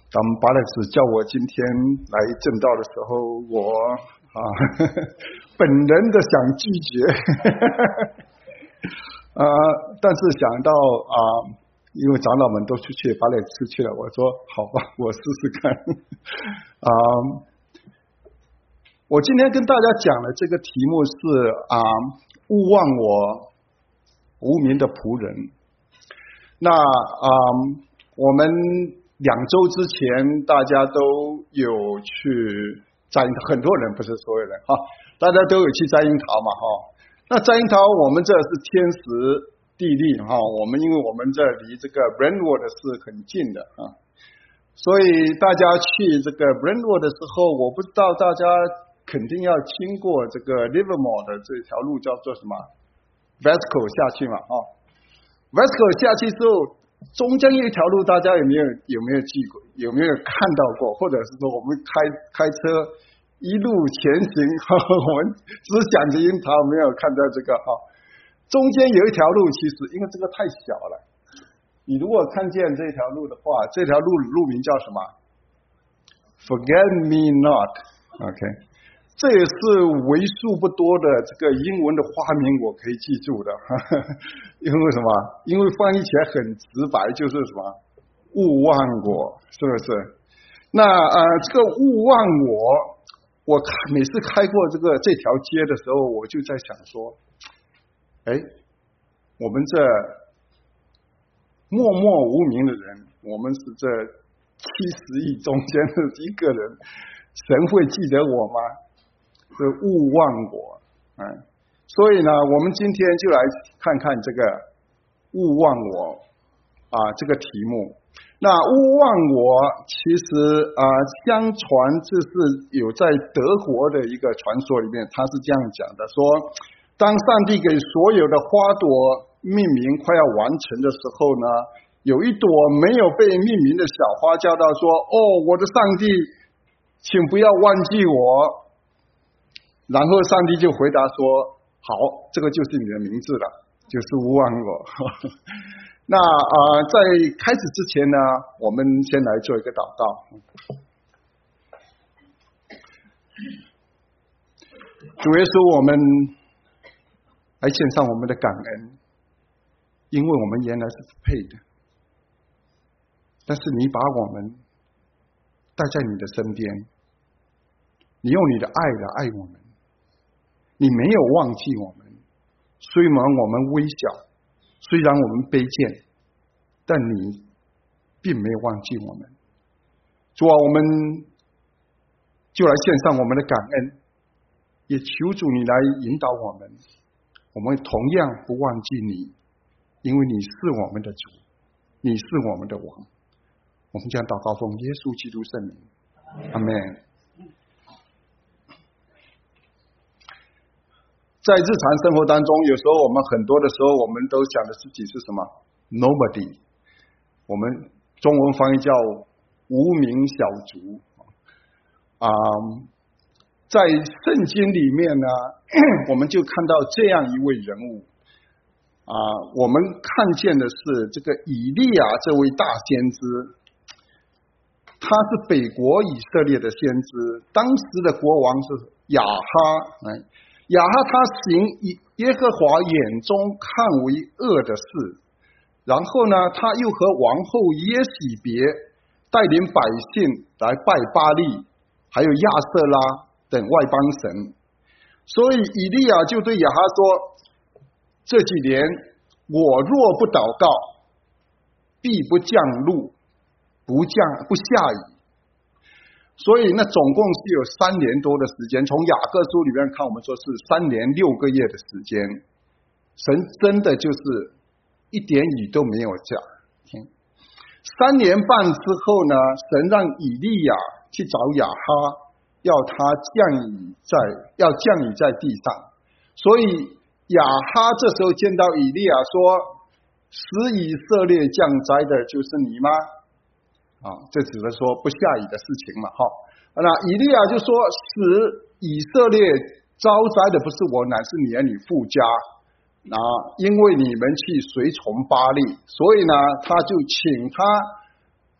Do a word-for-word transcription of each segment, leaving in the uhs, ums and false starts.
当巴勒斯叫我今天来正道的时候，我啊呵呵本能的想拒绝，啊，但是想到啊，因为长老们都出去，巴勒斯去了，我说好吧，我试试看。啊，我今天跟大家讲的这个题目是啊，勿忘我无名的仆人。那啊，我们两周之前，大家都有去摘樱桃，很多人不是所有人哈，大家都有去摘樱桃嘛哈。那摘樱桃，我们这是天时地利哈，我们因为我们这离这个 Brentwood 是很近的啊，所以大家去这个 Brentwood 的时候，我不知道大家肯定要经过这个 Livermore 的这条路叫做什么 Vesco 下去嘛哈 ，Vesco 下去之后。中间有一条路，大家有没有有没有记过？有没有看到过？或者是说，我们开开车一路前行，我们只想着樱桃，没有看到这个哈。中间有一条路，其实因为这个太小了，你如果看见这条路的话，这条路路名叫什么 ？Forget me not。OK， 这也是为数不多的这个英文的花名，我可以记住的。呵呵，因为什么？因为翻译起来很直白，就是什么勿忘我，是不是？那呃，这个勿忘我，我每次开过这个这条街的时候，我就在想说，哎，我们这默默无名的人，我们是这七十亿中间的一个人，神会记得我吗？是勿忘我，嗯。所以呢，我们今天就来看看这个勿忘我啊这个题目。那勿忘我其实啊，相传这是有在德国的一个传说里面，他是这样讲的：说，当上帝给所有的花朵命名快要完成的时候呢，有一朵没有被命名的小花叫到说：“哦，我的上帝，请不要忘记我。”然后上帝就回答说。好，这个就是你的名字了，就是勿忘我。那啊、呃，在开始之前呢，我们先来做一个祷告。主耶稣，我们来献上我们的感恩，因为我们原来是不配的，但是你把我们带在你的身边，你用你的爱来爱我们。你没有忘记我们，虽然我们微小，虽然我们卑贱，但你并没有忘记我们。主啊，我们就来献上我们的感恩，也求主你来引导我们，我们同样不忘记你，因为你是我们的主，你是我们的王。我们将祷告奉耶稣基督圣名，阿们。在日常生活当中，有时候我们很多的时候，我们都想的自己是什么 ？Nobody， 我们中文翻译叫无名小卒。啊、嗯，在圣经里面呢，我们就看到这样一位人物。啊、我们看见的是这个以利亚这位大先知，他是北国以色列的先知，当时的国王是亚哈。哎亚哈他行耶和华眼中看为恶的事，然后呢，他又和王后耶洗别带领百姓来拜巴力，还有亚瑟拉等外邦神。所以以利亚就对亚哈说：“这几年我若不祷告，必不降露，不降不下雨。”所以那总共是有三年多的时间，从雅各书里面看，我们说是三年六个月的时间，神真的就是一点雨都没有下。三年半之后呢，神让以利亚去找亚哈，要他降雨在要降雨在地上。所以亚哈这时候见到以利亚说：“使以色列降灾的就是你吗？”啊，这只是说不下雨的事情嘛，哈。那以利亚就说：“使以色列遭灾的不是我，乃是你和你父家。啊，因为你们去随从巴力，所以呢，他就请他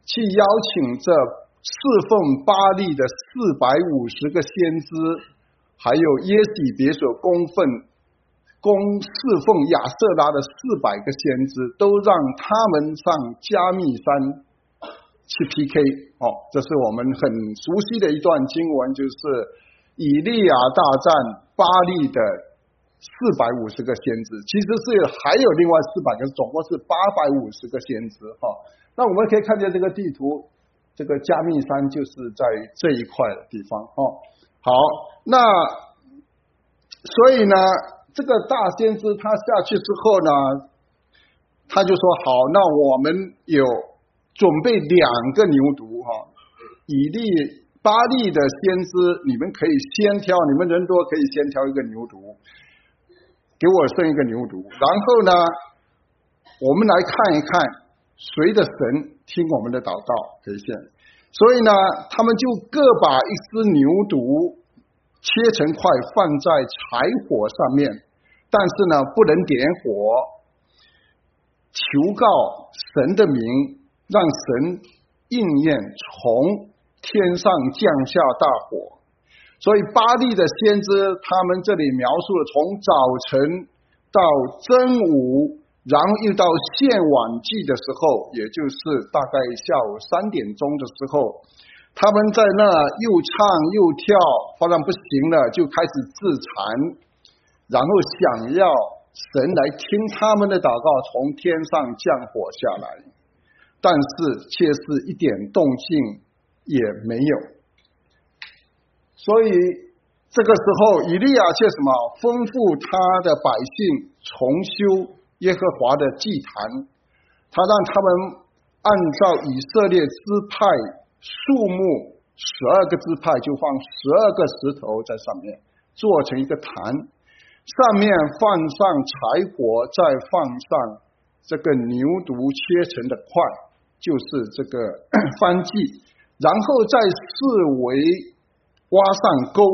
去邀请这侍奉巴力的四百五十个先知，还有耶洗别所供奉供侍奉亚瑟拉的四百个先知，都让他们上加密山去 P K。 哦，这是我们很熟悉的一段经文，就是以利亚大战巴力的四百五十个先知，其实是还有另外四百个，总共是八百五十个先知。哈、哦，那我们可以看见这个地图，这个加密山就是在这一块的地方。哦，好，那所以呢，这个大先知他下去之后呢，他就说好，那我们有准备两个牛犊哈，以利巴力的先知，你们可以先挑，你们人多可以先挑一个牛犊，给我生一个牛犊，然后呢，我们来看一看谁的神听我们的祷告，可以先。所以呢，他们就各把一只牛犊切成块放在柴火上面，但是呢不能点火，求告神的名，让神应验，从天上降下大火。所以巴力的先知他们这里描述了从早晨到正午，然后又到献晚祭的时候，也就是大概下午三点钟的时候，他们在那又唱又跳，发现不行了，就开始自残，然后想要神来听他们的祷告，从天上降火下来，但是却是一点动静也没有。所以这个时候以利亚却什么吩咐他的百姓重修耶和华的祭坛，他让他们按照以色列支派数目十二个支派，就放十二个石头在上面做成一个坛，上面放上柴火，再放上这个牛犊切成的块，就是这个燔祭，然后再四围挖上沟。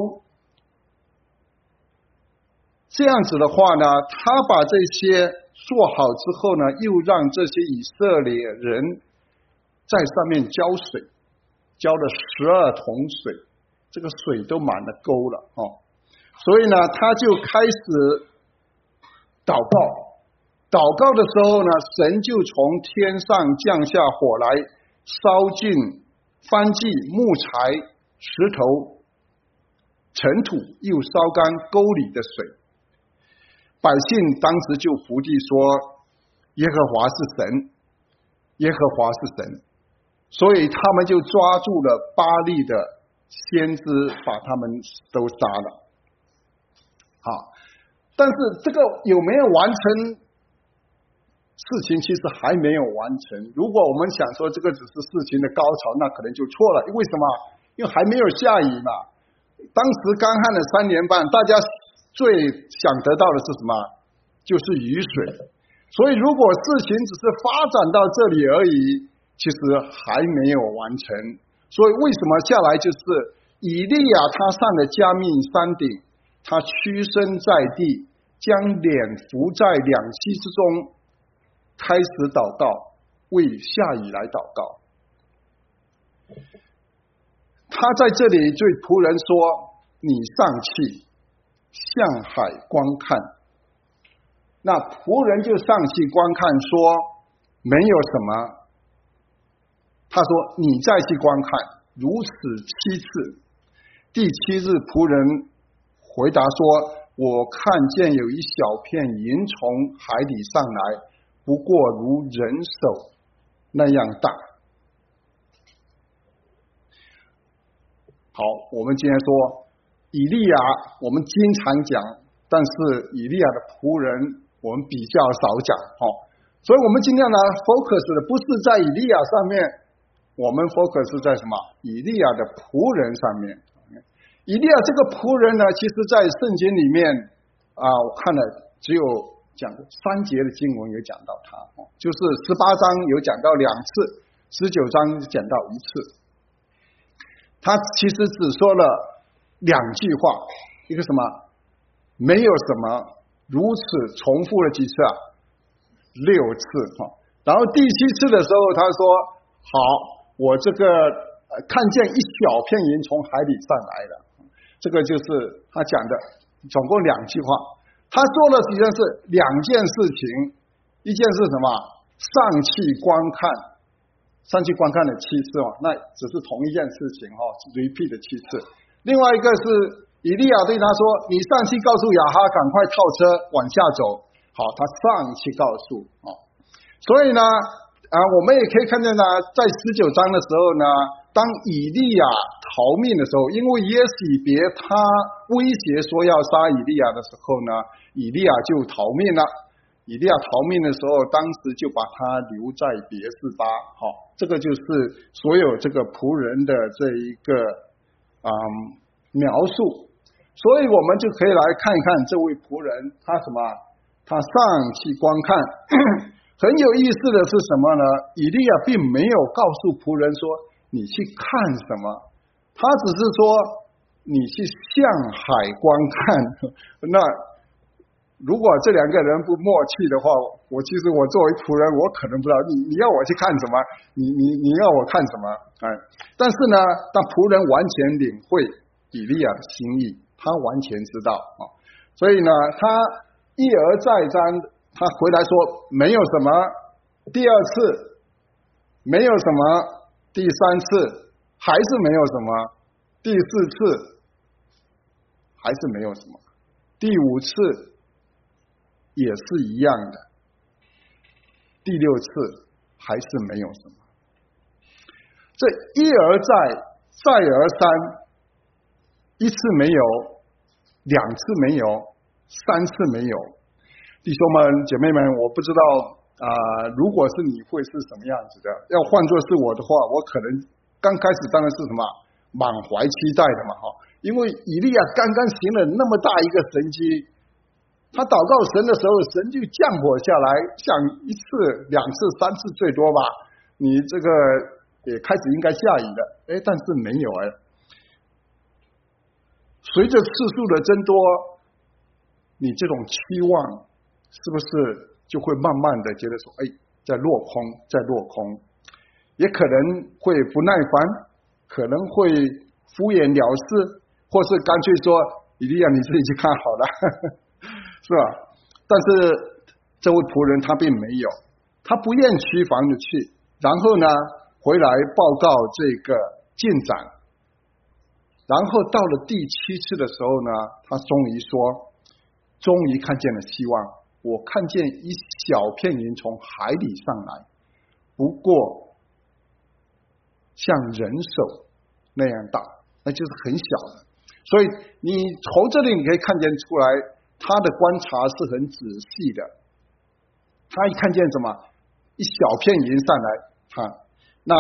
这样子的话呢，他把这些做好之后呢，又让这些以色列人在上面浇水，浇了十二桶水，这个水都满了沟了哦。所以呢，他就开始祷告，祷告的时候呢，神就从天上降下火来，烧尽燔祭、木材、石头、尘土，又烧干沟里的水。百姓当时就伏地说，耶和华是神，耶和华是神。所以他们就抓住了巴力的先知，把他们都杀了。好，但是这个有没有完成？事情其实还没有完成。如果我们想说这个只是事情的高潮，那可能就错了。为什么？因为还没有下雨嘛。当时干旱了三年半，大家最想得到的是什么？就是雨水。所以如果事情只是发展到这里而已，其实还没有完成。所以为什么下来就是以利亚他上了加密山顶，他屈身在地，将脸伏在两膝之中，开始祷告，为下雨来祷告。他在这里对仆人说，你上去向海观看。那仆人就上去观看，说没有什么。他说你再去观看，如此七次。第七日仆人回答说，我看见有一小片云从海里上来，不过如人手那样大。好，我们今天说以利亚，我们经常讲，但是以利亚的仆人我们比较少讲。哦，所以我们今天呢 focus 的不是在以利亚上面，我们 focus 在什么？以利亚的仆人上面。以利亚这个仆人呢，其实在圣经里面啊，我看了只有讲三节的经文有讲到他，就是十八章有讲到两次，十九章讲到一次。他其实只说了两句话，一个什么？没有什么，如此重复了几次啊？六次。然后第七次的时候，他说：好， 我这个、呃、看见一小片云从海里上来了。这个就是他讲的，总共两句话。他做了实际上是两件事情，一件是什么？上去观看，上去观看了七次嘛，那只是同一件事情哈、哦、，repeat 的七次。另外一个是以利亚对他说：“你上去告诉亚哈，赶快套车往下走。”好，他上去告诉啊、哦，所以呢，啊，我们也可以看见呢，在十九章的时候呢，当以利亚逃命的时候，因为耶洗别他威胁说要杀以利亚的时候呢，以利亚就逃命了。以利亚逃命的时候，当时就把他留在别是巴。好，这个就是所有这个仆人的这一个啊、嗯、描述。所以我们就可以来看一看这位仆人，他什么？他上去观看。很有意思的是什么呢？以利亚并没有告诉仆人说你去看什么，他只是说你去向海观看。那如果这两个人不默契的话，我其实我作为仆人，我可能不知道你你要我去看什么，你你你要我看什么，哎，但是呢，当仆人完全领会以利亚的心意，他完全知道啊，所以呢，他一而再三，他回来说没有什么，第二次没有什么，第三次还是没有什么，第四次还是没有什么，第五次也是一样的，第六次还是没有什么。这一而再，再而三，一次没有，两次没有，三次没有。弟兄们姐妹们，我不知道啊、呃，如果是你会是什么样子的？要换作是我的话，我可能刚开始当然是什么满怀期待的嘛，哈，因为以利亚刚刚行了那么大一个神迹。他祷告神的时候，神就降火下来，像一次、两次、三次最多吧。你这个也开始应该下雨了，哎，但是没有哎。随着次数的增多，你这种期望是不是就会慢慢的觉得说，哎，在落空，在落空，也可能会不耐烦，可能会敷衍了事，或是干脆说，以利亚你自己去看好了。是吧？但是这位仆人他并没有，他不厌其烦的去，然后呢回来报告这个进展，然后到了第七次的时候呢，他终于说，终于看见了希望，我看见一小片云从海里上来，不过像人手那样大，那就是很小的。所以你从这里你可以看见出来，他的观察是很仔细的。他一看见什么一小片云上来，哈，那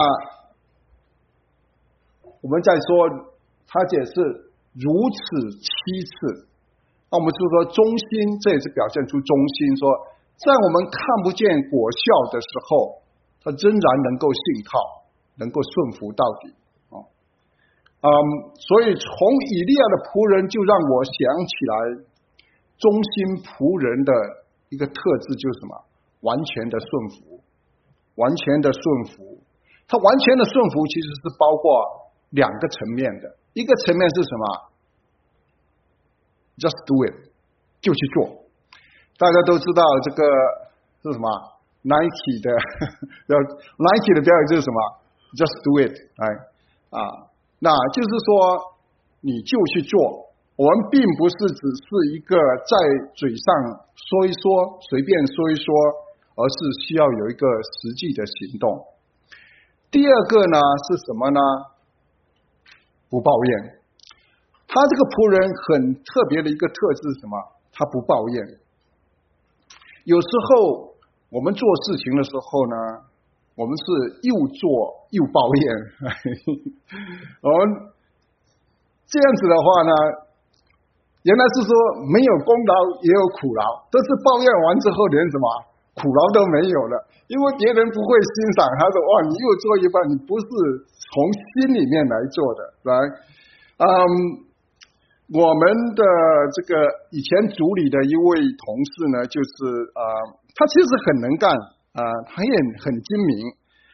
我们再说，他解释如此七次，那我们就说忠心，这也是表现出忠心，说在我们看不见果效的时候，他仍然能够信靠，能够顺服到底。嗯，所以从以利亚的仆人就让我想起来，忠心仆人的一个特质就是什么？完全的顺服，完全的顺服。他完全的顺服其实是包括两个层面的，一个层面是什么 ？Just do it， 就去做。大家都知道这个是什么 ？Nike 的，Nike 的标语就是什么 ？Just do it， 哎啊。那就是说，你就去做。我们并不是只是一个在嘴上说一说，随便说一说，而是需要有一个实际的行动。第二个呢是什么呢？不抱怨。他这个仆人很特别的一个特质是什么？他不抱怨。有时候我们做事情的时候呢，我们是又做又抱怨，我们这样子的话呢，原来是说没有功劳也有苦劳，都是抱怨完之后连什么苦劳都没有了，因为别人不会欣赏，他说哇你又做一半，你不是从心里面来做的，来，嗯，我们的这个以前组里的一位同事呢，就是啊、呃，他其实很能干。啊、呃，他也很精明，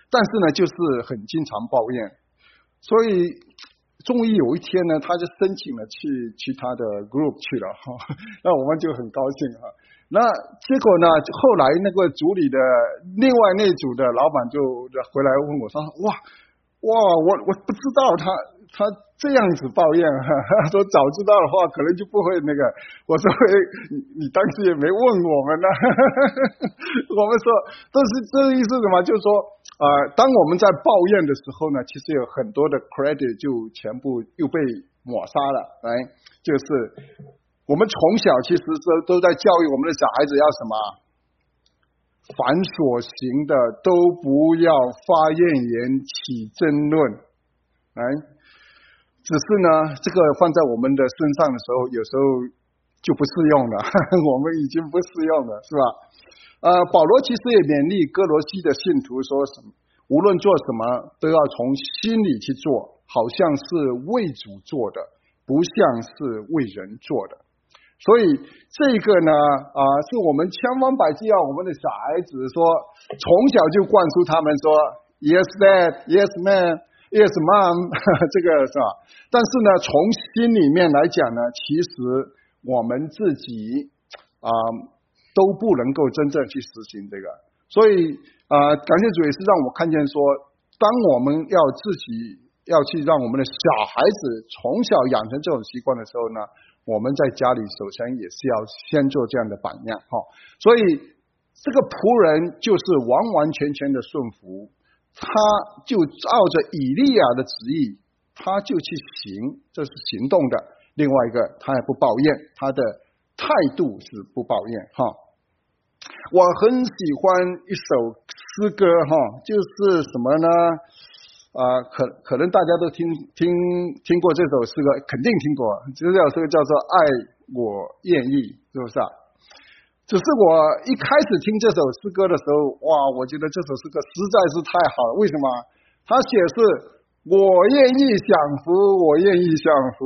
但是呢，就是很经常抱怨，所以终于有一天呢，他就申请了去去他的 group 去了哈，那我们就很高兴哈。那结果呢，后来那个组里的另外那组的老板就回来问我说：“哇哇，我我不知道他他这样子抱怨，他说早知道的话可能就不会那个。”我说：“你你当时也没问我们呢。”我们说都是这个意思什么？就是说呃，当我们在抱怨的时候呢，其实有很多的 credit 就全部又被抹杀了，来，就是我们从小其实都都在教育我们的小孩子要什么？凡所行的都不要发怨言起争论，哎，只是呢，这个放在我们的身上的时候，有时候就不适用了，我们已经不适用了，是吧？呃，保罗其实也勉励哥罗西的信徒说什么，无论做什么都要从心里去做，好像是为主做的，不像是为人做的。所以这个呢，啊、呃，是我们千方百计要我们的小孩子说，从小就灌输他们说 ，Yes Dad, Yes Man, Yes Mom， 这个是吧？但是呢，从心里面来讲呢，其实我们自己啊、呃、都不能够真正去实行这个。所以啊、呃，感谢主也是让我看见说，当我们要自己要去让我们的小孩子从小养成这种习惯的时候呢，我们在家里首先也是要先做这样的榜样哈，所以这个仆人就是完完全全的顺服，他就照着以利亚的旨意，他就去行，这是行动的。另外一个，他也不抱怨，他的态度是不抱怨哈。我很喜欢一首诗歌哈，就是什么呢？啊、呃，可可能大家都听听听过这首诗歌，肯定听过。这首诗歌叫做《爱我愿意》，是不是啊？只是我一开始听这首诗歌的时候，哇，我觉得这首诗歌实在是太好了。为什么？他写是我愿意享福，我愿意享福，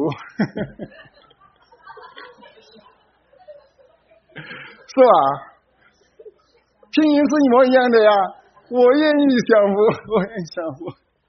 是吧？拼音是一模一样的呀。我愿意享福，我愿意享福。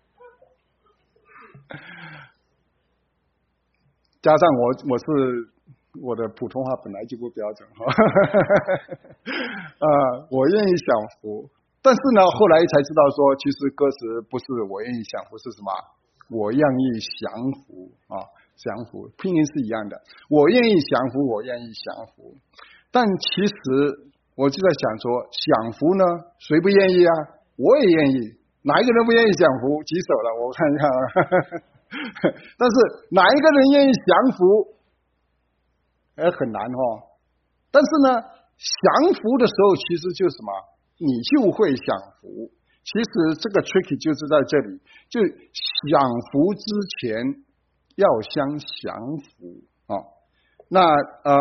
加上我我是我的普通话本来就不标准哈，啊，我愿意享福，但是呢，后来才知道说，其实歌词不是我愿意享福，是什么？我愿意降服啊，降服，拼音是一样的。我愿意降服，我愿意降服。但其实我就在想说，享福呢，谁不愿意啊？我也愿意，哪一个人不愿意享福？举手了，我看一看啊。但是哪一个人愿意降服？哎，很难哦。但是呢，降服的时候，其实就是什么？你就会享福。其实这个 tricky 就是在这里，就享福之前要先降服啊。那嗯，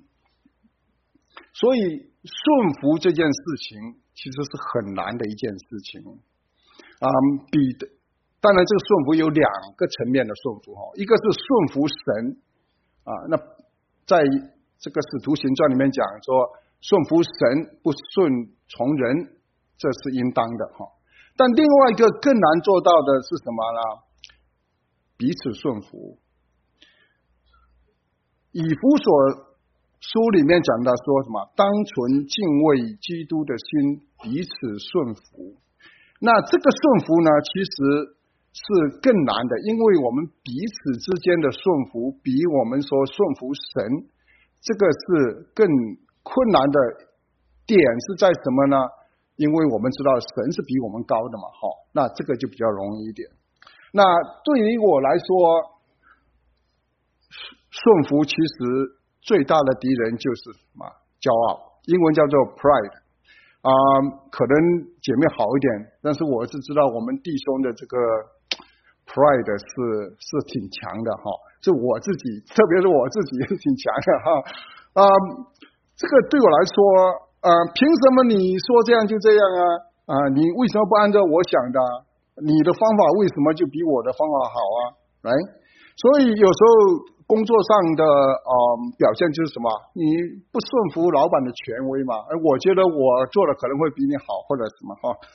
所以顺服这件事情其实是很难的一件事情啊、嗯，比的。当然，这个顺服有两个层面的顺服哈，一个是顺服神啊，那在这个使徒行传里面讲说，顺服神不顺从人，这是应当的哈。但另外一个更难做到的是什么呢？彼此顺服。以弗所书里面讲到说什么？当存敬畏基督的心，彼此顺服。那这个顺服呢，其实是更难的，因为我们彼此之间的顺服，比我们说顺服神，这个是更困难的点是在什么呢？因为我们知道神是比我们高的嘛，好，那这个就比较容易一点。那对于我来说，顺服其实最大的敌人就是什么？骄傲，英文叫做 pride。啊、呃，可能姐妹好一点，但是我是知道我们弟兄的这个 pride 是是挺强的哈，是我自己，特别是我自己也挺强的哈。啊、呃，这个对我来说，呃，凭什么你说这样就这样啊？啊、呃，你为什么不按照我想的？你的方法为什么就比我的方法好啊？来，所以有时候工作上的呃表现就是什么？你不顺服老板的权威嘛？而我觉得我做的可能会比你好，或者什么哈。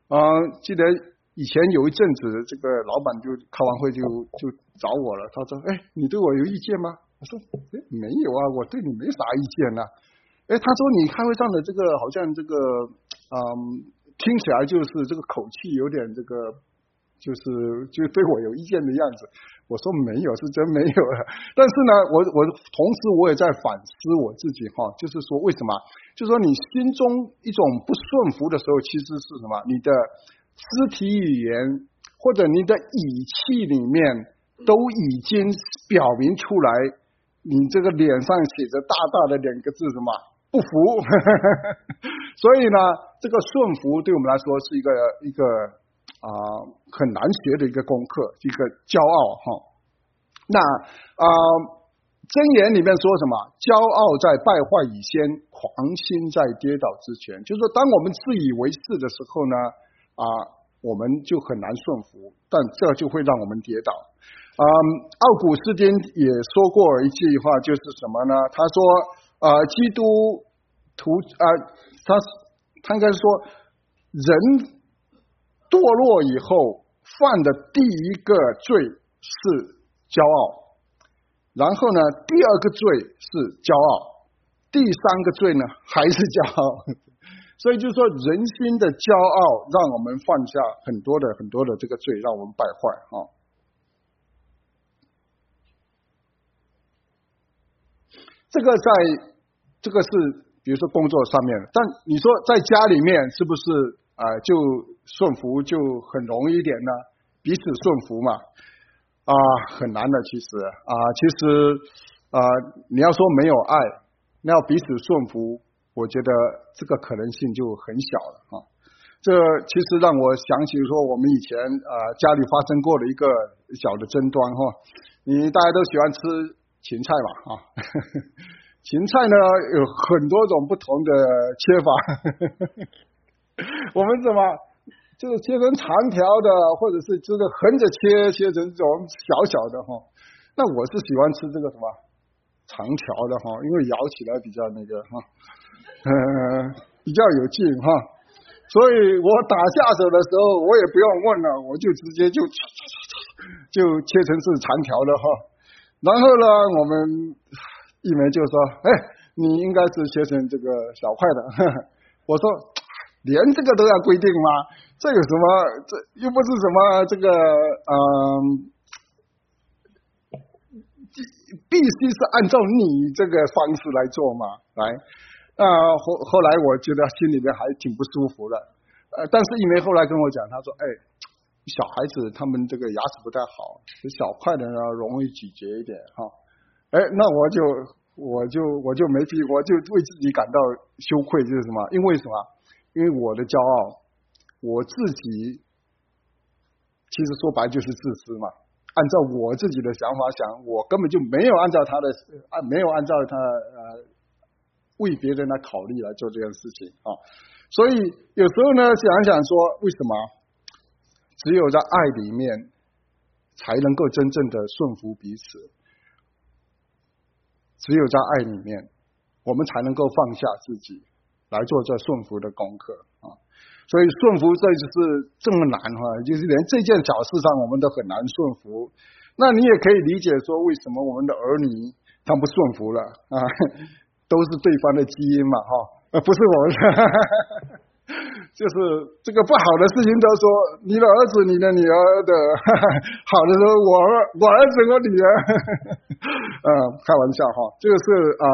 啊、呃，记得以前有一阵子，这个老板就开完会就就找我了，他说：“哎，你对我有意见吗？”我说：“哎，没有啊，我对你没啥意见啊。”哎，他说你开会上的这个好像这个，嗯，听起来就是这个口气有点这个，就是就对我有意见的样子。我说没有，是真没有了。但是呢，我我同时我也在反思我自己哈，就是说为什么？就是说你心中一种不顺服的时候，其实是什么？你的肢体语言或者你的语气里面都已经表明出来，你这个脸上写着大大的两个字什么？不服。所以呢，这个顺服对我们来说是一个一个啊、呃、很难学的一个功课，一个骄傲哈。那啊、呃，箴言里面说什么？骄傲在败坏以先，狂心在跌倒之前。就是说，当我们自以为是的时候呢，啊、呃，我们就很难顺服，但这就会让我们跌倒。嗯，奥古斯丁也说过一句话，就是什么呢？他说，呃，基督徒啊、呃，他他应该说，人堕落以后犯的第一个罪是骄傲，然后呢，第二个罪是骄傲，第三个罪呢还是骄傲。所以就是说，人心的骄傲让我们犯下很多的很多的这个罪，让我们败坏啊。这个在这个是比如说工作上面，但你说在家里面是不是啊、呃、就顺服就很容易一点呢？彼此顺服嘛啊、呃、很难的其实啊、呃、其实啊、呃、你要说没有爱，那要彼此顺服，我觉得这个可能性就很小了啊。这其实让我想起说我们以前啊、呃、家里发生过的一个小的争端哈，你大家都喜欢吃芹菜嘛啊，芹菜呢有很多种不同的切法，我们怎么就是切成长条的，或者是这个横着切，切成这种小小的哈。那我是喜欢吃这个什么长条的哈，因为咬起来比较那个哈，呃，比较有劲哈。所以我打下手的时候，我也不用问了，我就直接就就切成是长条的哈。然后呢，我们一梅就说：“哎，你应该是切成这个小块的。”我说：“连这个都要规定吗？这有什么？这又不是什么这个嗯、呃，必须是按照你这个方式来做嘛？来，啊、呃、后后来我觉得心里面还挺不舒服的。呃，但是一梅后来跟我讲，他说：‘哎。’小孩子他们这个牙齿不太好，小块的呢容易咀嚼一点哈。哎，那我就我就我就没屁，我就为自己感到羞愧，就是什么？因为什么？因为我的骄傲，我自己其实说白就是自私嘛。按照我自己的想法想，我根本就没有按照他的按没有按照他呃为别人来考虑来做这件事情啊。所以有时候呢，想想说为什么？只有在爱里面，才能够真正的顺服彼此。只有在爱里面，我们才能够放下自己，来做这顺服的功课啊。所以顺服这就是这么难哈，就是连这件小事上我们都很难顺服。那你也可以理解说，为什么我们的儿女他不顺服了啊？都是对方的基因嘛哈，不是我们的。就是这个不好的事情都说你的儿子你的女儿的，好的时候我儿我儿子我女儿，呃开玩笑哈，这个是嗯，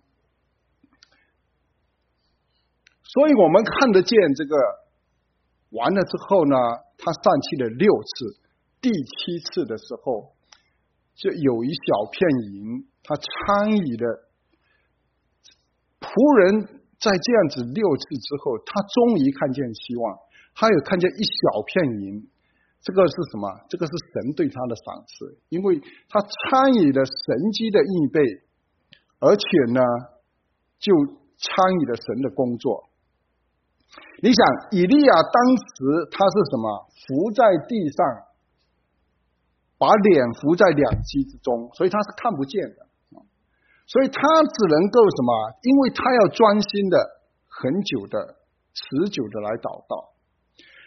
所以我们看得见这个完了之后呢，他散气了六次，第七次的时候就有一小片银，他参与的仆人。在这样子六次之后，他终于看见希望，他有看见一小片银，这个是什么？这个是神对他的赏赐，因为他参与了神机的预备，而且呢，就参与了神的工作。你想，以利亚当时他是什么？伏在地上，把脸伏在两膝之中，所以他是看不见的。所以他只能够什么？因为他要专心的、很久的、持久的来祷告。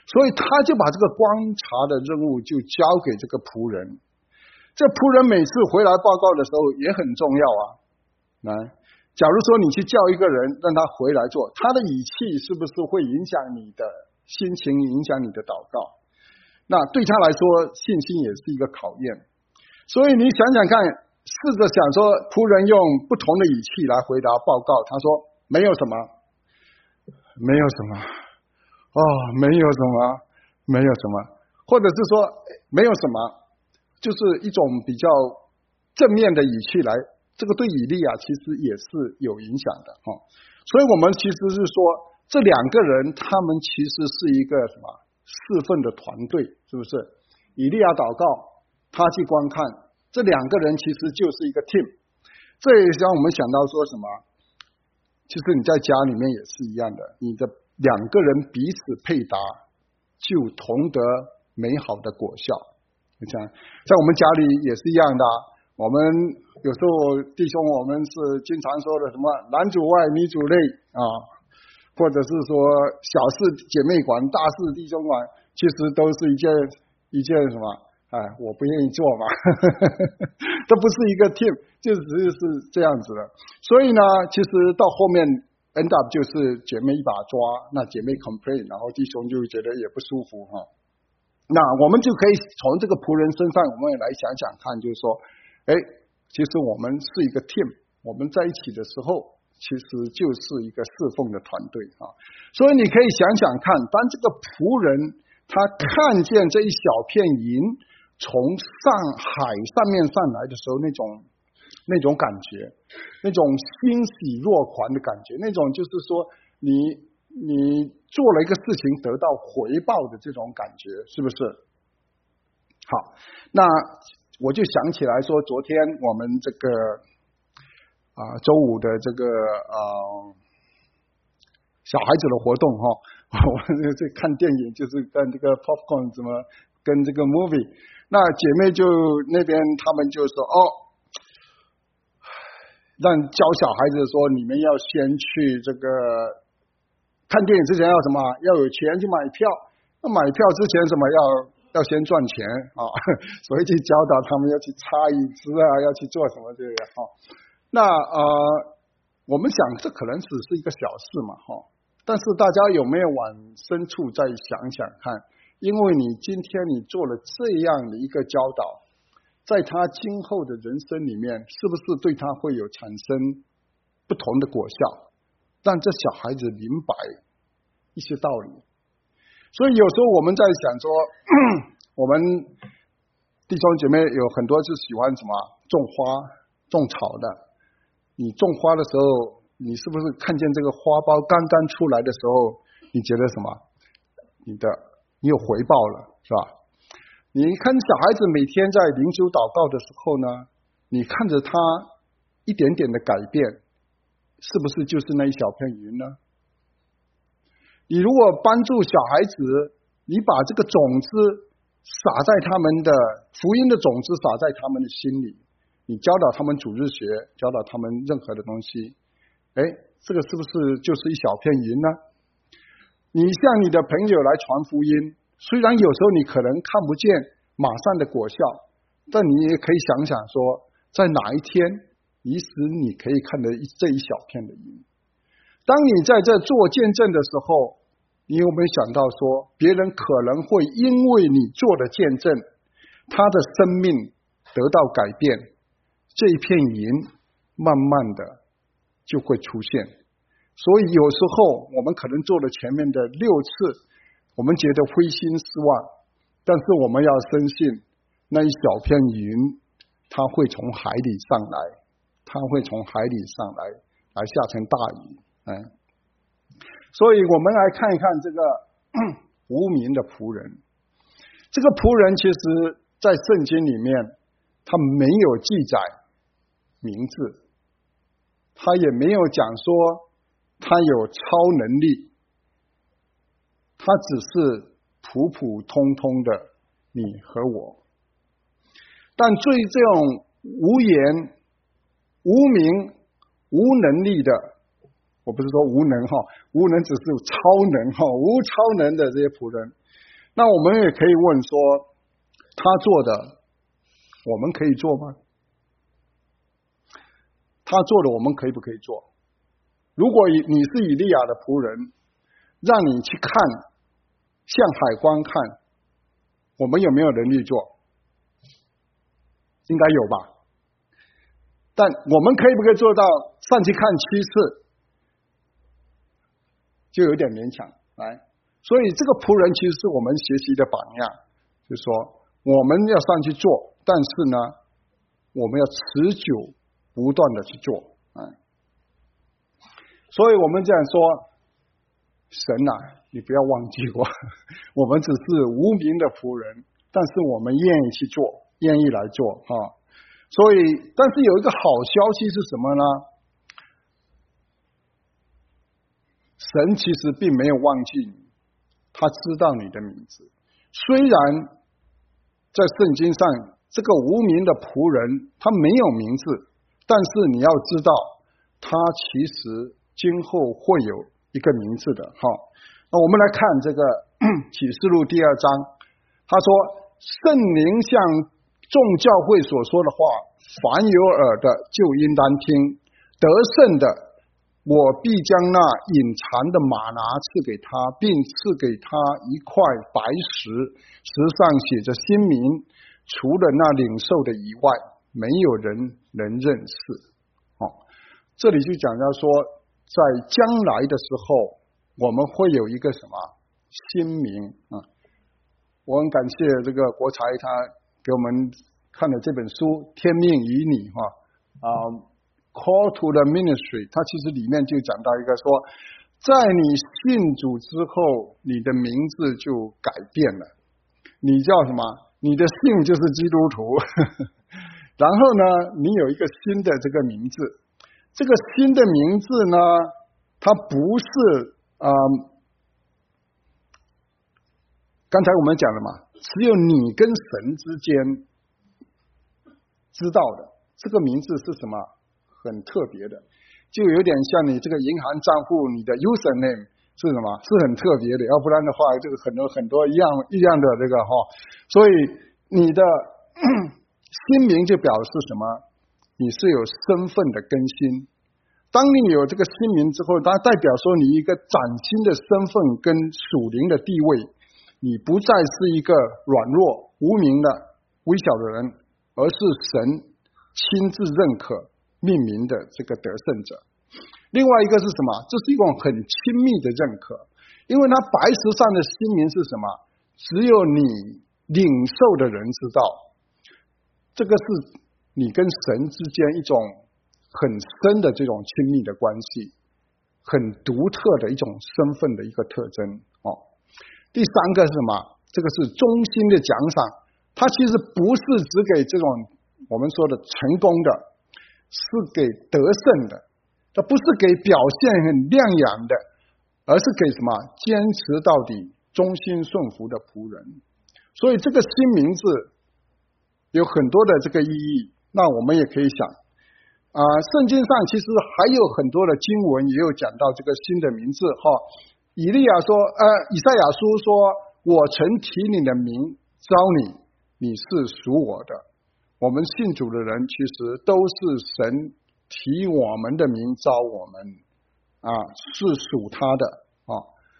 所以他就把这个观察的任务就交给这个仆人。这仆人每次回来报告的时候也很重要啊。来，假如说你去叫一个人让他回来做，他的语气是不是会影响你的心情，影响你的祷告？那对他来说，信心也是一个考验。所以你想想看，试着想说，仆人用不同的语气来回答报告，他说没有什么，没有什么，哦，没有什么，没有什么，或者是说没有什么，就是一种比较正面的语气来，这个对以利亚其实也是有影响的哈。所以我们其实是说，这两个人他们其实是一个什么侍奉的团队，是不是？以利亚祷告，他去观看，这两个人其实就是一个 team。这也让我们想到说什么？其实你在家里面也是一样的，你的两个人彼此配搭，就同得美好的果效。你看，在我们家里也是一样的。我们有时候弟兄，我们是经常说的什么男主外女主内啊，或者是说小事姐妹管，大事弟兄管，其实都是一件一件什么？哎，我不愿意做嘛，都不是一个 team， 就只是这样子的。所以呢，其实到后面 end up 就是姐妹一把抓，那姐妹 complain， 然后弟兄就觉得也不舒服哈。那我们就可以从这个仆人身上，我们也来想想看，就是说，哎，其实我们是一个 team， 我们在一起的时候，其实就是一个侍奉的团队啊。所以你可以想想看，当这个仆人他看见这一小片银从上海上面上来的时候，那种那种感觉，那种欣喜若狂的感觉，那种就是说你。你做了一个事情得到回报的这种感觉，是不是？好，那我就想起来说，昨天我们这个啊、呃、周五的这个呃小孩子的活动哈，我们在看电影，就是跟这个 popcorn 怎么跟这个 movie， 那姐妹就那边他们就说哦，让教小孩子说，你们要先去这个。看电影之前要什么？要有钱去买票。那买票之前什么？要要先赚钱啊！所以去教导他们要去擦椅子啊，要去做什么这个哈。那呃，我们想这可能只是一个小事嘛哈。但是大家有没有往深处再想想看？因为你今天你做了这样的一个教导，在他今后的人生里面，是不是对他会有产生不同的果效？让这小孩子明白一些道理，所以有时候我们在想说，我们弟兄姐妹有很多是喜欢什么种花、种草的。你种花的时候，你是不是看见这个花苞刚刚出来的时候，你觉得什么？你的你有回报了，是吧？你看小孩子每天在灵修祷告的时候呢，你看着他一点点的改变。是不是就是那一小片云呢？你如果帮助小孩子，你把这个种子撒在他们的福音的种子撒在他们的心里，你教导他们主日学，教导他们任何的东西，哎，这个是不是就是一小片云呢？你向你的朋友来传福音，虽然有时候你可能看不见马上的果效，但你也可以想想说，在哪一天以使你可以看得这一小片的云。当你在这做见证的时候，你有没有想到说，别人可能会因为你做的见证，他的生命得到改变，这一片云慢慢的就会出现。所以有时候我们可能做了前面的六次，我们觉得灰心失望，但是我们要深信那一小片云，它会从海里上来，它会从海里上来，来下成大雨。嗯，所以我们来看一看这个无名的仆人。这个仆人其实在圣经里面，他没有记载名字，他也没有讲说他有超能力，他只是普普通通的你和我。但对这种无言、无名、无能力的，我不是说无能哈，无能只是超能哈，无超能的这些仆人， 那我们也可以问说，他做的我们可以做吗？他做的我们可以不可以做？如果你是以利亚的仆人，让你去看，向海观看，我们有没有能力做？应该有吧。但我们可以不可以做到上去看七次，就有点勉强来。所以这个仆人其实是我们学习的榜样，就是说我们要上去做，但是呢，我们要持久不断的去做。所以我们这样说，神啊，你不要忘记我，我们只是无名的仆人，但是我们愿意去做，愿意来做啊。所以，但是有一个好消息是什么呢？神其实并没有忘记你，他知道你的名字。虽然在圣经上这个无名的仆人他没有名字，但是你要知道，他其实今后会有一个名字的。好，那我们来看这个启示录第二章，他说圣灵向众教会所说的话，凡有耳的就应当听，得胜的我必将那隐藏的玛拿赐给他，并赐给他一块白石，石上写着新名，除了那领受的以外，没有人能认识。哦，这里就讲到说，在将来的时候，我们会有一个什么新名啊？我很感谢这个国才他给我们看的这本书《天命与你》哈啊。Call to the ministry， 它其实里面就讲到一个说，在你信主之后，你的名字就改变了，你叫什么？你的姓就是基督徒，然后呢，你有一个新的这个名字，这个新的名字呢，它不是啊、呃，刚才我们讲了嘛，只有你跟神之间知道的，这个名字是什么？很特别的，就有点像你这个银行账户，你的 username 是什么？是很特别的，要不然的话，这个很多很多一样一样的这个哈，所以你的新名就表示什么？你是有身份的更新。当你有这个新名之后，它代表说你一个崭新的身份跟属灵的地位，你不再是一个软弱无名的微小的人，而是神亲自认可命名的这个得胜者。另外一个是什么？这是一种很亲密的认可，因为他白石上的新名是什么？只有你领受的人知道，这个是你跟神之间一种很深的这种亲密的关系，很独特的一种身份的一个特征哦。第三个是什么？这个是忠心的奖赏，它其实不是只给这种我们说的成功的，是给得胜的，它不是给表现很亮眼的，而是给什么？坚持到底、忠心顺服的仆人。所以这个新名字有很多的这个意义，那我们也可以想啊，圣经上其实还有很多的经文也有讲到这个新的名字哈。以利亚说，呃，以赛亚书说，我曾提你的名招你，你是属我的。我们信主的人其实都是神提我们的名招我们啊，是属他的啊。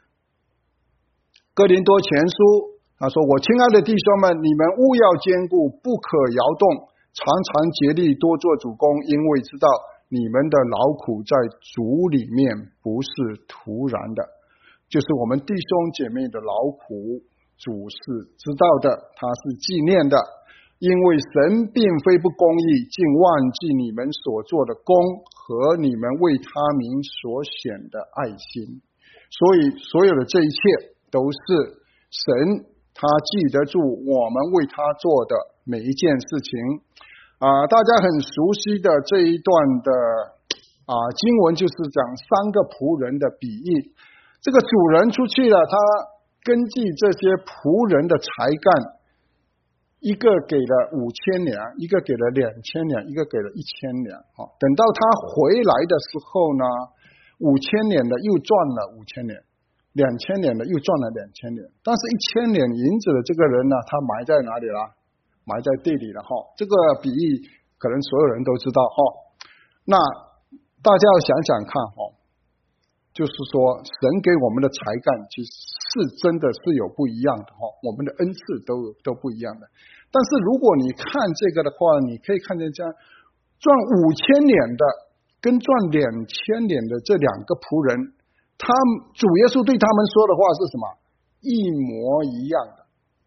哥林多前书他说，我亲爱的弟兄们，你们务要坚固，不可摇动，常常竭力多做主工，因为知道你们的劳苦在主里面不是徒然的。就是我们弟兄姐妹的劳苦，主是知道的，他是纪念的。因为神并非不公义，竟忘记你们所做的功和你们为他名所显的爱心。所以所有的这一切都是神他记得住我们为他做的每一件事情啊。大家很熟悉的这一段的啊经文，就是讲三个仆人的比喻。这个主人出去了，他根据这些仆人的才干，一个给了五千两，一个给了两千两，一个给了一千两。等到他回来的时候呢，五千两的又赚了五千两， 两千年的又赚了两千年，但是一千年银子的这个人呢，他埋在哪里了？埋在地里了哈。这个比喻可能所有人都知道哈。那大家要想想看哈，就是说神给我们的才干其实是真的是有不一样的哈，我们的恩赐都都不一样的。但是如果你看这个的话，你可以看见这样赚五千年的跟赚两千年的这两个仆人，他主耶稣对他们说的话是什么？一模一样的。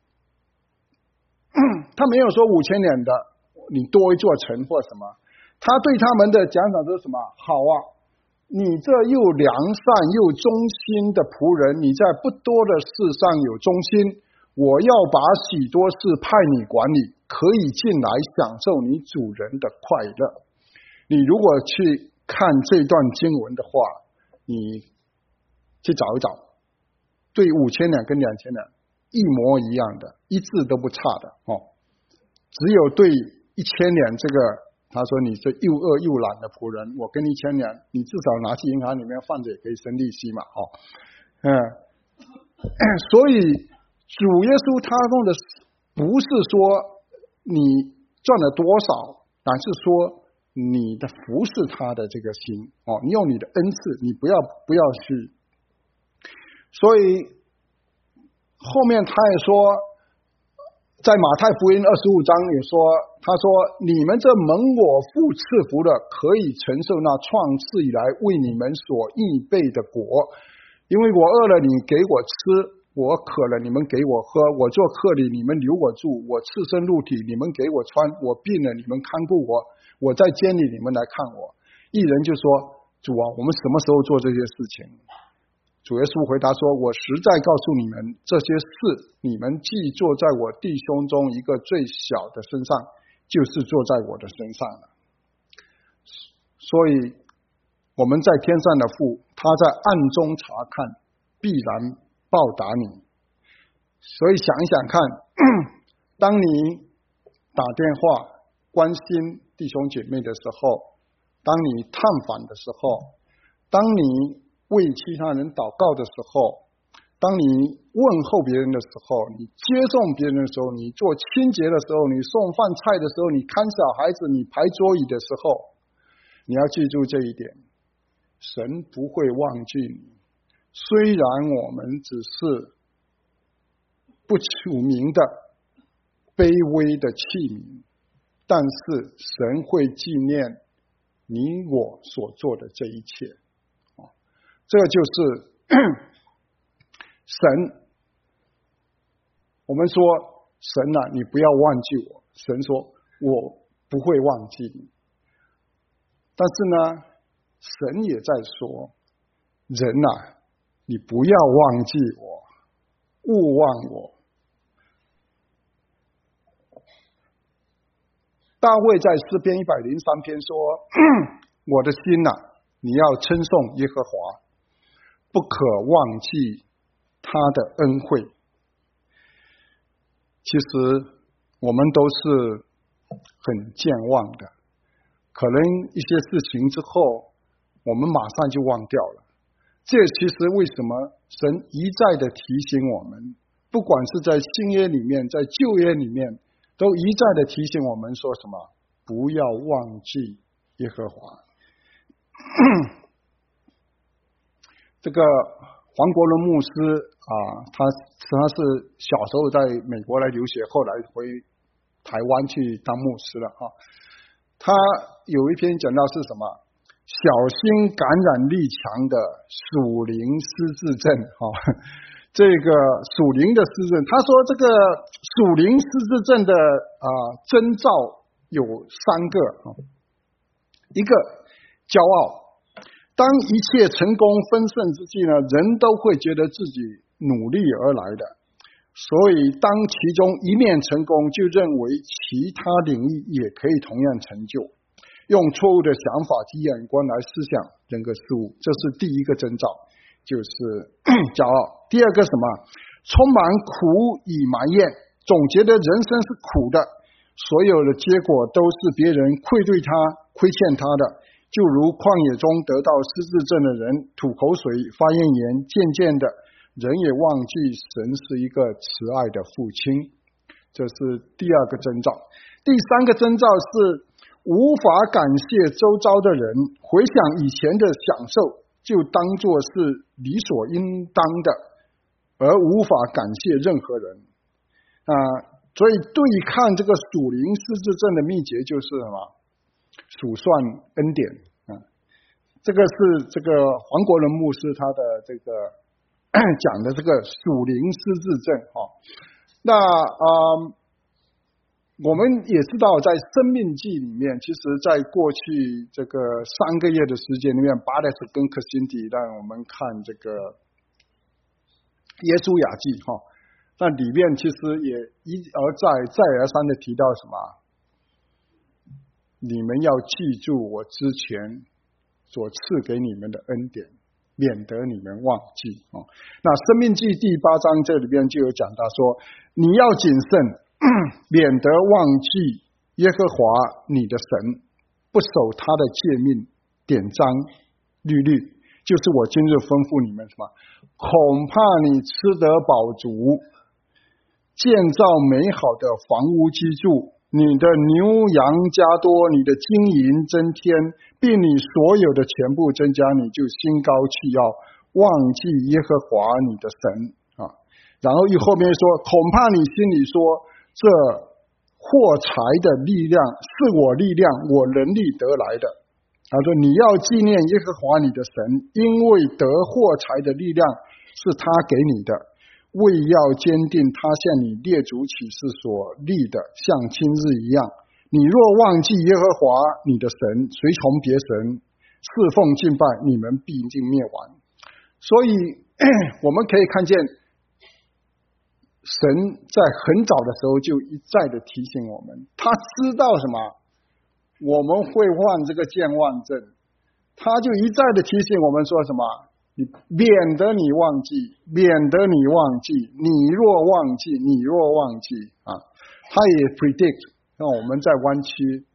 他没有说五千年的你多一座城或什么，他对他们的讲法是什么？好啊，你这又良善又忠心的仆人，你在不多的事上有忠心，我要把许多事派你管理，可以进来享受你主人的快乐。你如果去看这段经文的话，你去找一找，对五千年跟两千年一模一样的，一字都不差的哦。只有对一千年这个，他说你是又饿又懒的仆人，我跟你一千年，你至少拿去银行里面放着也可以生利息嘛，哦，嗯，所以主耶稣他用的不是说你赚了多少，而是说你的服侍他的这个心哦，你用你的恩赐，你不要不要去。所以后面他也说，在马太福音二十五章也说，他说你们这蒙我父赐福的，可以承受那创世以来为你们所预备的果，因为我饿了你给我吃，我渴了你们给我喝，我做客旅你们留我住，我赤身露体你们给我穿，我病了你们看顾我，我在监里你们来看我。一人就说，主啊，我们什么时候做这些事情？主耶稣回答说，我实在告诉你们，这些事你们既做在我弟兄中一个最小的身上，就是做在我的身上了。所以我们在天上的父，他在暗中查看，必然报答你。所以想一想看，当你打电话关心弟兄姐妹的时候，当你探访的时候，当你为其他人祷告的时候，当你问候别人的时候，你接送别人的时候，你做清洁的时候，你送饭菜的时候，你看小孩子，你排桌椅的时候，你要记住这一点，神不会忘记你。虽然我们只是不出名的卑微的器皿，但是神会纪念你我所做的这一切。这就是神。我们说神啊，你不要忘记我，神说我不会忘记你。但是呢，神也在说，人啊，你不要忘记我，勿忘我。大卫在诗篇一百零三篇说，我的心啊，你要称颂耶和华，不可忘记他的恩惠。其实我们都是很健忘的，可能一些事情之后我们马上就忘掉了。这其实为什么神一再的提醒我们，不管是在新约里面在旧约里面，都一再的提醒我们说什么？不要忘记耶和华。这个黄国伦牧师啊，他他是小时候在美国来留学，后来回台湾去当牧师了啊。他有一篇讲到是什么？小心感染力强的属灵失智症啊。这个属灵的失智症，他说这个属灵失智症的啊征兆有三个啊，一个骄傲。当一切成功丰盛之际呢，人都会觉得自己努力而来的，所以当其中一面成功，就认为其他领域也可以同样成就，用错误的想法及眼光来思想人格事物，这是第一个征兆，就是骄傲。第二个什么？充满苦与埋怨，总觉得人生是苦的，所有的结果都是别人愧对他、亏欠他的。就如旷野中得到失智症的人，吐口水、发咽炎，渐渐的人也忘记神是一个慈爱的父亲，这是第二个征兆。第三个征兆是无法感谢周遭的人，回想以前的享受就当作是理所应当的，而无法感谢任何人啊。所以对抗这个属灵失智症的秘诀就是什么？数算恩典啊。这个是这个黄国仁牧师他的这个讲的这个属灵失智症哈。那啊、呃，我们也知道在生命记里面，其实在过去这个三个月的时间里面，巴勒斯跟克辛迪让我们看这个耶稣雅记哈。那里面其实也一而再再而三的提到什么？你们要记住我之前所赐给你们的恩典，免得你们忘记。那申命记第八章这里边就有讲到说，你要谨慎，免得忘记耶和华你的神，不守他的诫命、典章、律例，就是我今日吩咐你们什么？恐怕你吃得饱足，建造美好的房屋居住，你的牛羊加多，你的金银增添，并你所有的全部增加，你就心高气傲，忘记耶和华你的神啊。然后又后面说，恐怕你心里说，这获财的力量是我力量我能力得来的。他说你要纪念耶和华你的神，因为得获财的力量是他给你的，为要坚定他向你列祖起誓所立的，像今日一样。你若忘记耶和华你的神，随从别神侍奉敬拜，你们必定灭亡。所以我们可以看见神在很早的时候就一再的提醒我们，他知道什么我们会患这个健忘症，他就一再的提醒我们说什么，你免得你忘记，免得你忘记，你若忘记，你若忘记啊，他也 predict 让我们在湾区，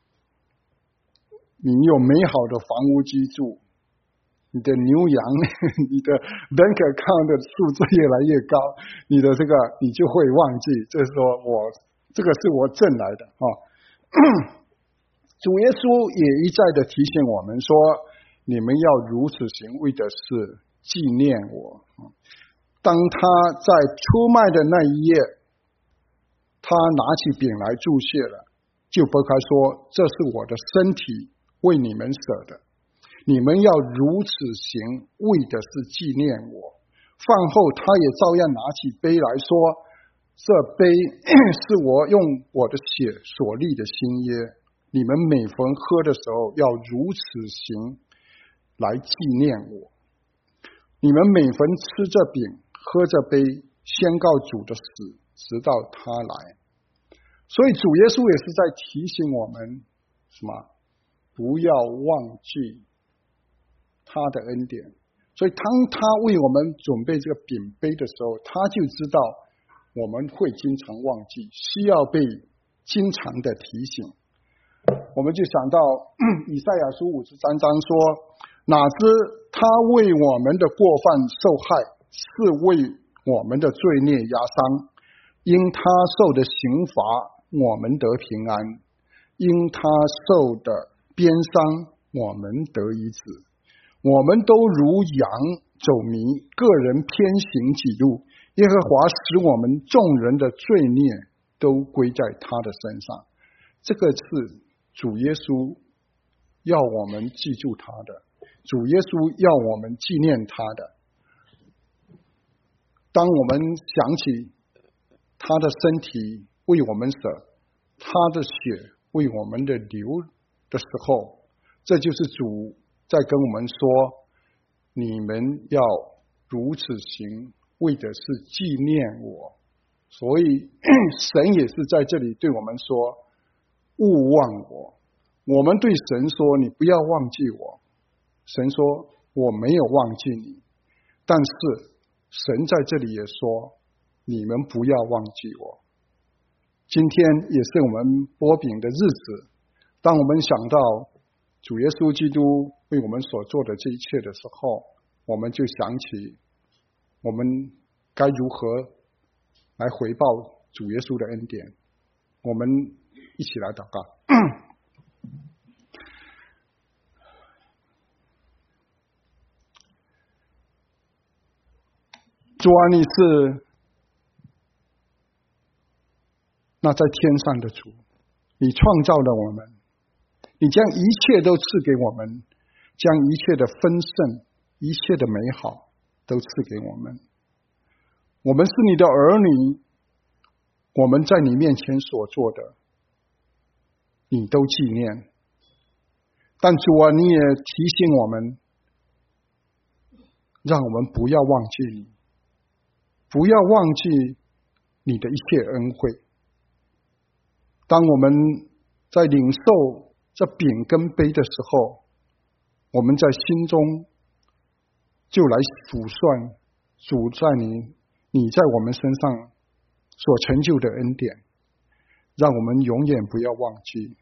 你有美好的房屋居住，你的牛羊，你的 bank account 的数字越来越高，你的这个你就会忘记，就是说我这个是我挣来的啊。主耶稣也一再的提醒我们说，你们要如此行，为的是纪念我。当他在出卖的那一夜，他拿起饼来祝谢了，就拨开说，这是我的身体，为你们舍的，你们要如此行，为的是纪念我。饭后他也照样拿起杯来说，这杯是我用我的血所立的新约，你们每逢喝的时候要如此行来纪念我。你们每逢吃这饼喝这杯，宣告主的死，直到他来。所以主耶稣也是在提醒我们什么？不要忘记他的恩典。所以当他为我们准备这个饼杯的时候，他就知道我们会经常忘记，需要被经常的提醒。我们就想到以赛亚书五十三章说，哪知他为我们的过犯受害，是为我们的罪孽压伤，因他受的刑罚我们得平安，因他受的鞭伤我们得医治。我们都如羊走迷，个人偏行己路，耶和华使我们众人的罪孽都归在他的身上。这个是主耶稣要我们记住他的，主耶稣要我们纪念他的。当我们想起他的身体为我们舍，他的血为我们的流的时候，这就是主在跟我们说，你们要如此行，为的是纪念我。所以神也是在这里对我们说，勿忘我。我们对神说，你不要忘记我。神说，我没有忘记你。但是神在这里也说，你们不要忘记我。今天也是我们擘饼的日子，当我们想到主耶稣基督为我们所做的这一切的时候，我们就想起我们该如何来回报主耶稣的恩典？我们一起来祷告。主啊，你是那在天上的主，你创造了我们，你将一切都赐给我们，将一切的丰盛，一切的美好都赐给我们。我们是你的儿女，我们在你面前所做的你都纪念。但主啊，你也提醒我们，让我们不要忘记你，不要忘记你的一切恩惠。当我们在领受这饼跟杯的时候，我们在心中就来数算主在你你在我们身上所成就的恩典，让我们永远不要忘记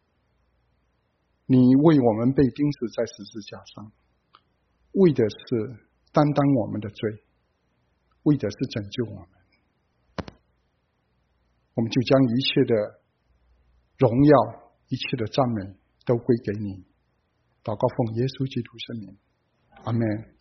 你为我们被钉死在十字架上，为的是担当我们的罪，为的是拯救我们。我们就将一切的荣耀，一切的赞美都归给你。祷告奉耶稣基督圣名，阿们。